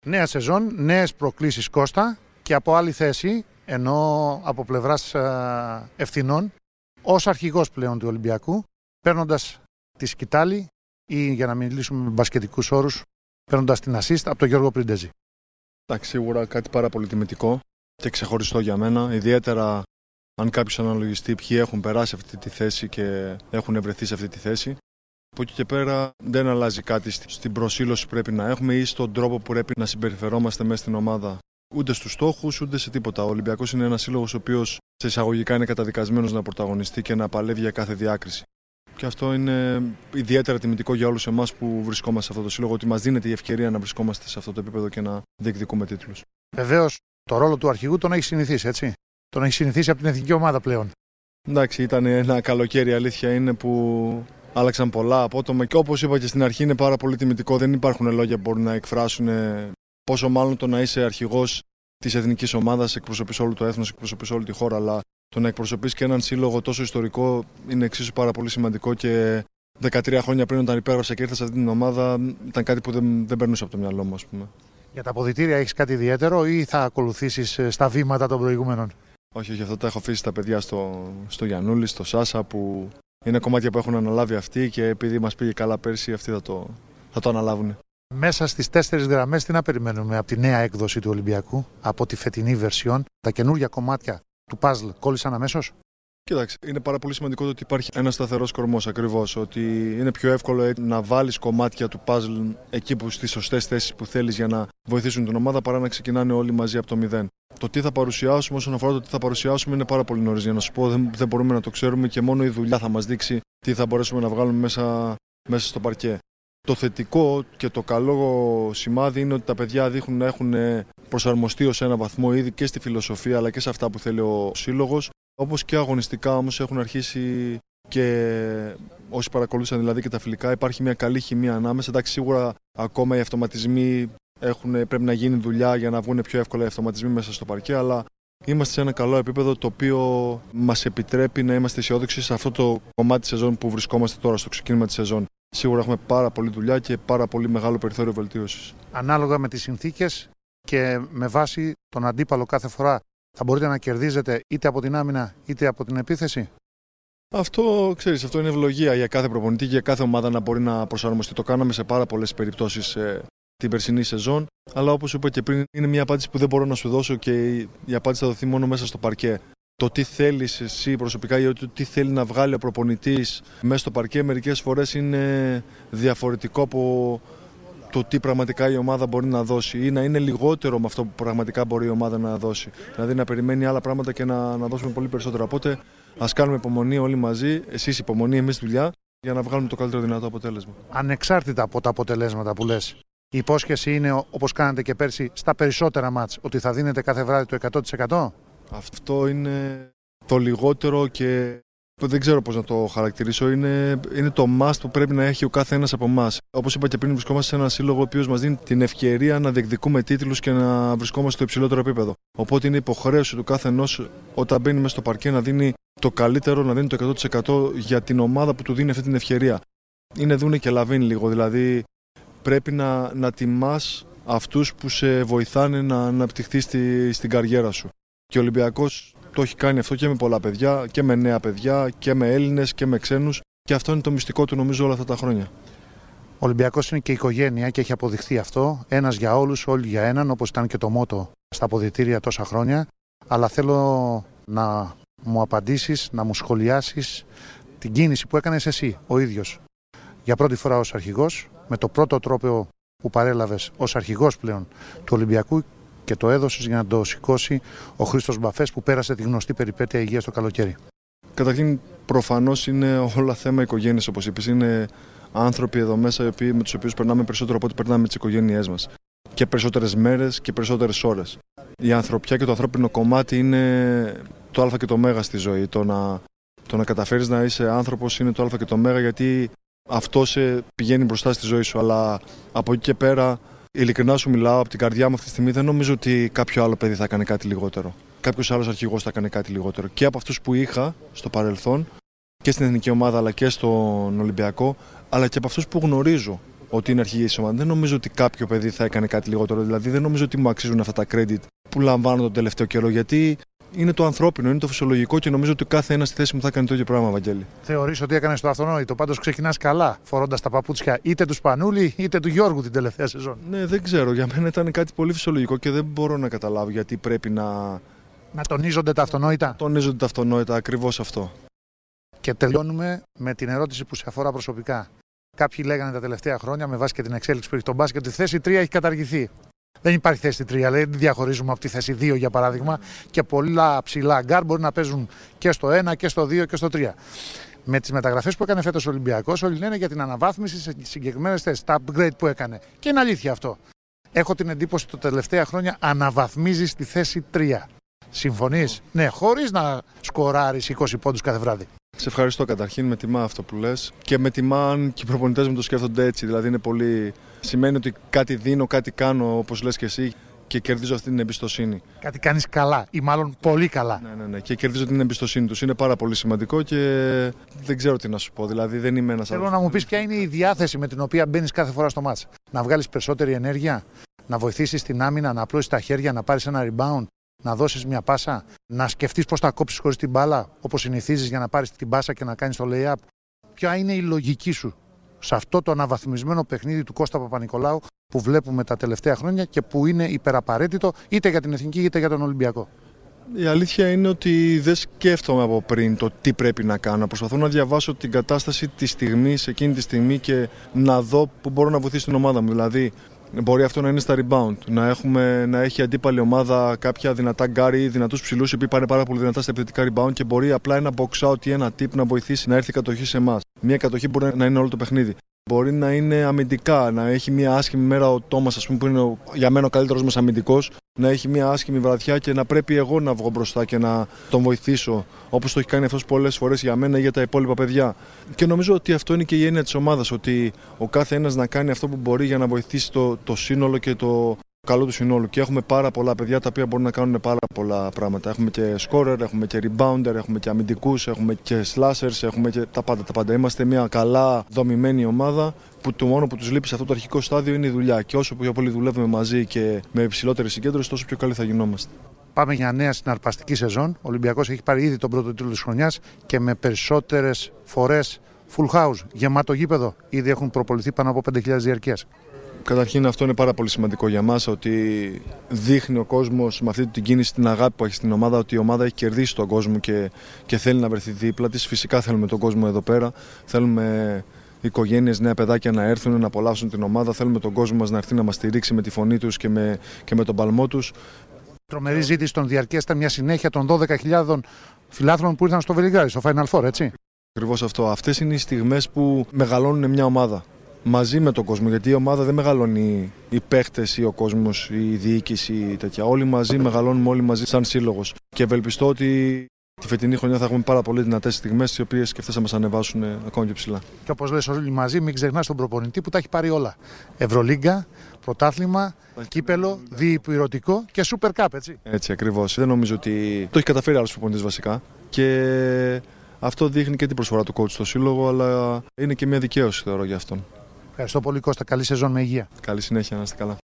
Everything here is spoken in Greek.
Νέα σεζόν, νέες προκλήσεις Κώστα και από άλλη θέση, ενώ από πλευράς ευθυνών, ως αρχηγός πλέον του Ολυμπιακού, παίρνοντας τη σκητάλη ή για να μιλήσουμε με μπασκετικούς όρους, παίρνοντας την assist από τον Γιώργο Πριντεζή. Εντάξει, σίγουρα κάτι πάρα πολύ τιμητικό και ξεχωριστό για μένα, ιδιαίτερα αν κάποιος αναλογιστεί ποιοι έχουν περάσει αυτή τη θέση και έχουν βρεθεί σε αυτή τη θέση. Από εκεί και πέρα δεν αλλάζει κάτι στην προσήλωση που πρέπει να έχουμε ή στον τρόπο που πρέπει να συμπεριφερόμαστε μέσα στην ομάδα. Ούτε στους στόχους, ούτε σε τίποτα. Ο Ολυμπιακός είναι ένας σύλλογος ο οποίος σε εισαγωγικά είναι καταδικασμένος να πρωταγωνιστεί και να παλεύει για κάθε διάκριση. Και αυτό είναι ιδιαίτερα τιμητικό για όλους εμάς που βρισκόμαστε σε αυτό το σύλλογο, ότι μας δίνεται η ευκαιρία να βρισκόμαστε σε αυτό το επίπεδο και να διεκδικούμε τίτλους. Βεβαίως, το ρόλο του αρχηγού τον έχει συνηθίσει, έτσι. Τον έχει συνηθίσει από την εθνική ομάδα πλέον. Εντάξει, ήταν ένα καλοκαίρι, η αλήθεια είναι που άλλαξαν πολλά απότομα και όπως είπα και στην αρχή είναι πάρα πολύ τιμητικό. Δεν υπάρχουν λόγια που μπορούν να εκφράσουν πόσο μάλλον το να είσαι αρχηγός της εθνικής ομάδας, εκπροσωπείς όλο το έθνος, εκπροσωπείς όλη τη χώρα, αλλά το να εκπροσωπείς και έναν σύλλογο τόσο ιστορικό είναι εξίσου πάρα πολύ σημαντικό και 13 χρόνια πριν όταν υπέγραψα και ήρθα σε αυτή την ομάδα ήταν κάτι που δεν περνούσε από το μυαλό μου, ας πούμε. Για τα αποδυτήρια έχεις κάτι ιδιαίτερο ή θα ακολουθήσεις στα βήματα των προηγούμενων? Όχι, αυτό τα έχω αφήσει στα παιδιά στο Γιαννούλη, στο Σάσα, που είναι κομμάτια που έχουν αναλάβει αυτοί και επειδή μας πήγε καλά πέρσι, αυτοί θα το αναλάβουν. Μέσα στις 4 γραμμές τι να περιμένουμε από τη νέα έκδοση του Ολυμπιακού, από τη φετινή βερσιόν, τα καινούργια κομμάτια του puzzle κόλλησαν αμέσως? Κοίταξε, είναι πάρα πολύ σημαντικό το ότι υπάρχει ένας σταθερός κορμός ακριβώς. Ότι είναι πιο εύκολο να βάλεις κομμάτια του puzzle εκεί που στις σωστές θέσεις που θέλεις για να βοηθήσουν την ομάδα παρά να ξεκινάνε όλοι μαζί από το μηδέν. Το τι θα παρουσιάσουμε, όσον αφορά το τι θα παρουσιάσουμε, είναι πάρα πολύ νωρίς για να σου πω. Δεν μπορούμε να το ξέρουμε και μόνο η δουλειά θα μας δείξει τι θα μπορέσουμε να βγάλουμε μέσα στο παρκέ. Το θετικό και το καλό σημάδι είναι ότι τα παιδιά δείχνουν να έχουν προσαρμοστεί ως ένα βαθμό ήδη και στη φιλοσοφία αλλά και σε αυτά που θέλει ο σύλλογος. Όπως και αγωνιστικά όμως έχουν αρχίσει και όσοι παρακολούθησαν δηλαδή και τα φιλικά, υπάρχει μια καλή χημεία ανάμεσα. Εντάξει, σίγουρα ακόμα οι αυτοματισμοί πρέπει να γίνει δουλειά για να βγουν πιο εύκολα οι αυτοματισμοί μέσα στο παρκέ, αλλά είμαστε σε ένα καλό επίπεδο το οποίο μας επιτρέπει να είμαστε αισιόδοξοι σε αυτό το κομμάτι της σεζόν που βρισκόμαστε τώρα, στο ξεκίνημα της σεζόν. Σίγουρα έχουμε πάρα πολλή δουλειά και πάρα πολύ μεγάλο περιθώριο βελτίωσης. Ανάλογα με τις συνθήκες και με βάση τον αντίπαλο κάθε φορά, θα μπορείτε να κερδίζετε είτε από την άμυνα είτε από την επίθεση? Αυτό είναι ευλογία για κάθε προπονητή και για κάθε ομάδα να μπορεί να προσαρμοστεί. Το κάναμε σε πάρα πολλές περιπτώσεις την περσινή σεζόν, αλλά όπως είπα και πριν, είναι μια απάντηση που δεν μπορώ να σου δώσω και η απάντηση θα δοθεί μόνο μέσα στο παρκέ. Το τι θέλεις εσύ προσωπικά ή το τι θέλει να βγάλει ο προπονητής μέσα στο παρκέ μερικές φορές είναι διαφορετικό από το τι πραγματικά η ομάδα μπορεί να δώσει ή να είναι λιγότερο με αυτό που πραγματικά μπορεί η ομάδα να δώσει. Δηλαδή να περιμένει άλλα πράγματα και να δώσουμε πολύ περισσότερο. Οπότε ας κάνουμε υπομονή όλοι μαζί, εσείς υπομονή, εμείς δουλειά, για να βγάλουμε το καλύτερο δυνατό αποτέλεσμα. Ανεξάρτητα από τα αποτελέσματα που λες, η υπόσχεση είναι, όπως κάνατε και πέρσι, στα περισσότερα μάτς, ότι θα δίνετε κάθε βράδυ το 100%? Αυτό είναι το λιγότερο και δεν ξέρω πώς να το χαρακτηρίσω. Είναι το must που πρέπει να έχει ο κάθε ένας από εμάς. Όπως είπα και πριν, βρισκόμαστε σε ένα σύλλογο ο οποίος μας δίνει την ευκαιρία να διεκδικούμε τίτλους και να βρισκόμαστε στο υψηλότερο επίπεδο. Οπότε είναι υποχρέωση του κάθε ενός όταν μπαίνει μέσα στο παρκέ να δίνει το καλύτερο, να δίνει το 100% για την ομάδα που του δίνει αυτή την ευκαιρία. Είναι δούνε και λαβίνει λίγο. Δηλαδή πρέπει να τιμάς αυτούς που σε βοηθάνε να αναπτυχθείς στην καριέρα σου. Και ο Ολυμπιακός το έχει κάνει αυτό και με πολλά παιδιά και με νέα παιδιά και με Έλληνες και με ξένους και αυτό είναι το μυστικό του νομίζω όλα αυτά τα χρόνια. Ο Ολυμπιακός είναι και οικογένεια και έχει αποδειχθεί αυτό. Ένας για όλους, όλοι για έναν, όπως ήταν και το μότο στα αποδυτήρια τόσα χρόνια. Αλλά θέλω να μου απαντήσεις, να μου σχολιάσεις την κίνηση που έκανες εσύ ο ίδιος. Για πρώτη φορά ως αρχηγός, με το πρώτο τρόπαιο που παρέλαβες ως αρχηγός πλέον του Ολυμπιακού και το έδωσες για να το σηκώσει ο Χρήστος Μπαφές που πέρασε τη γνωστή περιπέτεια υγείας το καλοκαίρι. Καταρχήν, προφανώς είναι όλα θέμα οικογένειας, όπως είπες. Είναι άνθρωποι εδώ μέσα με τους οποίους περνάμε περισσότερο από ό,τι περνάμε με τις οικογένειές μας. Και περισσότερες μέρες και περισσότερες ώρες. Η ανθρωπιά και το ανθρώπινο κομμάτι είναι το Α και το Μέγα στη ζωή. Το να καταφέρεις να είσαι άνθρωπος είναι το Α και το Μέγα, γιατί αυτό σε πηγαίνει μπροστά στη ζωή σου. Αλλά από εκεί και πέρα, ειλικρινά σου μιλάω, από την καρδιά μου αυτή τη στιγμή δεν νομίζω ότι κάποιο άλλο παιδί θα έκανε κάτι λιγότερο. Κάποιος άλλος αρχηγός θα έκανε κάτι λιγότερο. Και από αυτούς που είχα στο παρελθόν και στην εθνική ομάδα αλλά και στον Ολυμπιακό, αλλά και από αυτούς που γνωρίζω ότι είναι αρχηγοί της ομάδας. Δεν νομίζω ότι κάποιο παιδί θα έκανε κάτι λιγότερο. Δηλαδή, δεν νομίζω ότι μου αξίζουν αυτά τα credit που λαμβάνω τον τελευταίο καιρό. Γιατί είναι το ανθρώπινο, είναι το φυσιολογικό και νομίζω ότι κάθε ένα στη θέση μου θα κάνει το ίδιο πράγμα, Βαγγέλη. Θεωρείς ότι έκανες το αυτονόητο. Πάντως ξεκινάς καλά, φορώντας τα παπούτσια είτε του Σπανούλη είτε του Γιώργου την τελευταία σεζόν. Ναι, δεν ξέρω. Για μένα ήταν κάτι πολύ φυσιολογικό και δεν μπορώ να καταλάβω γιατί πρέπει να τονίζονται τα αυτονόητα. Τονίζονται τα αυτονόητα, ακριβώς αυτό. Και τελειώνουμε με την ερώτηση που σε αφορά προσωπικά. Κάποιοι λέγανε τα τελευταία χρόνια, με βάση και την εξέλιξη που έχει τον μπάσκετ, ότι η θέση 3 έχει καταργηθεί. Δεν υπάρχει θέση 3, λέει, δεν διαχωρίζουμε από τη θέση 2 για παράδειγμα. Και πολλά ψηλά γκάρ μπορεί να παίζουν και στο 1 και στο 2 και στο 3. Με τις μεταγραφές που έκανε φέτος ο Ολυμπιακός, όλοι λένε για την αναβάθμιση σε συγκεκριμένες θέσεις, τα upgrade που έκανε. Και είναι αλήθεια αυτό. Έχω την εντύπωση ότι τα τελευταία χρόνια αναβαθμίζει στη θέση 3. Συμφωνείς? Ναι, χωρίς να σκοράρεις 20 πόντους κάθε βράδυ. Σε ευχαριστώ καταρχήν, με τιμά αυτό που λες και με τιμά αν και οι προπονητές μου το σκέφτονται έτσι. Δηλαδή είναι πολύ. Σημαίνει ότι κάτι δίνω, κάτι κάνω όπως λες και εσύ και κερδίζω αυτή την εμπιστοσύνη. Κάτι κάνεις καλά ή μάλλον πολύ καλά. Ναι. Και κερδίζω την εμπιστοσύνη τους. Είναι πάρα πολύ σημαντικό και δεν ξέρω τι να σου πω. Δηλαδή δεν είμαι ένας. Θέλω να μου πεις ποια είναι η διάθεση με την οποία μπαίνεις κάθε φορά στο μάτς. Να βγάλεις περισσότερη ενέργεια, να βοηθήσεις την άμυνα, να απλώσεις τα χέρια, να πάρεις ένα rebound. Να δώσεις μια πάσα, να σκεφτείς πώς θα κόψεις χωρίς την μπάλα, όπως συνηθίζεις για να πάρεις την πάσα και να κάνεις το lay-up. Ποια είναι η λογική σου σε αυτό το αναβαθμισμένο παιχνίδι του Κώστα Παπα-Νικολάου που βλέπουμε τα τελευταία χρόνια και που είναι υπεραπαραίτητο είτε για την Εθνική είτε για τον Ολυμπιακό? Η αλήθεια είναι ότι δεν σκέφτομαι από πριν το τι πρέπει να κάνω. Προσπαθώ να διαβάσω την κατάσταση τη στιγμή, εκείνη τη στιγμή και να δω που μπορώ να βοηθήσω την ομάδα μου. Δηλαδή, μπορεί αυτό να είναι στα rebound, να έχει αντίπαλη ομάδα κάποια δυνατά γκάρι ή δυνατούς ψηλούς οι οποίοι πάνε πάρα πολύ δυνατά στα επιθετικά rebound και μπορεί απλά ένα box out ή ένα tip να βοηθήσει να έρθει η κατοχή σε εμάς. Μια κατοχή μπορεί να είναι όλο το παιχνίδι. Μπορεί να είναι αμυντικά, να έχει μια άσχημη μέρα ο Τόμας, ας πούμε, που είναι για μένα ο καλύτερος μας αμυντικός, να έχει μια άσχημη βραδιά και να πρέπει εγώ να βγω μπροστά και να τον βοηθήσω, όπως το έχει κάνει αυτός πολλές φορές για μένα ή για τα υπόλοιπα παιδιά. Και νομίζω ότι αυτό είναι και η έννοια της ομάδας, ότι ο κάθε ένας να κάνει αυτό που μπορεί για να βοηθήσει το σύνολο και το καλό του συνόλου. Και έχουμε πάρα πολλά παιδιά τα οποία μπορούν να κάνουν πάρα πολλά πράγματα. Έχουμε και scorer, έχουμε και rebounder, έχουμε και αμυντικούς, έχουμε και slashers, έχουμε και τα πάντα. Είμαστε μια καλά δομημένη ομάδα που το μόνο που τους λείπει σε αυτό το αρχικό στάδιο είναι η δουλειά. Και όσο πιο πολύ δουλεύουμε μαζί και με υψηλότερη συγκέντρωση, τόσο πιο καλοί θα γινόμαστε. Πάμε για νέα συναρπαστική σεζόν. Ο Ολυμπιακός έχει πάρει ήδη τον πρώτο τίτλο της χρονιάς και με περισσότερες φορές full house, γεμάτο γήπεδο. Ήδη έχουν προποληθεί πάνω από 5.000 διαρκείας. Καταρχήν αυτό είναι πάρα πολύ σημαντικό για μας, ότι δείχνει ο κόσμος με αυτή την κίνηση, την αγάπη που έχει στην ομάδα, ότι η ομάδα έχει κερδίσει τον κόσμο και θέλει να βρεθεί δίπλα της. Φυσικά θέλουμε τον κόσμο εδώ πέρα, θέλουμε οικογένειες, νέα παιδάκια να έρθουν, να απολαύσουν την ομάδα, θέλουμε τον κόσμο μας να έρθει να μας στηρίξει με τη φωνή τους και με τον παλμό τους. Τρομερή ζήτηση των διαρκείας ήταν μια συνέχεια των 12.000 φιλάθλων που ήρθαν στο Βελιγράδι, στο Final Four, έτσι. Ακριβώς αυτό. Αυτές είναι οι στιγμές που μεγαλώνουν μια ομάδα. Μαζί με τον κόσμο, γιατί η ομάδα δεν μεγαλώνει οι παίχτες ή ο κόσμος ή η διοίκηση ή τέτοια. Όλοι μαζί μεγαλώνουμε, όλοι μαζί σαν σύλλογος. Και ευελπιστώ ότι τη φετινή χρονιά θα έχουμε πάρα πολύ δυνατές στιγμές, οι οποίες και αυτές θα μας ανεβάσουν ακόμα πιο ψηλά. Και όπως λες όλοι μαζί, μην ξεχνάς τον προπονητή που τα έχει πάρει όλα. Ευρωλίγκα, πρωτάθλημα, κύπελο, διυπηρωτικό και Super Cup, έτσι. Έτσι ακριβώς. Δεν νομίζω ότι το έχει καταφέρει άλλος προπονητής βασικά. Και αυτό δείχνει και την προσφορά του coach στο σύλλογο, αλλά είναι και μια δικαίωση θεωρώ για αυτόν. Ευχαριστώ πολύ Κώστα, καλή σεζόν με υγεία. Καλή συνέχεια, να είστε καλά.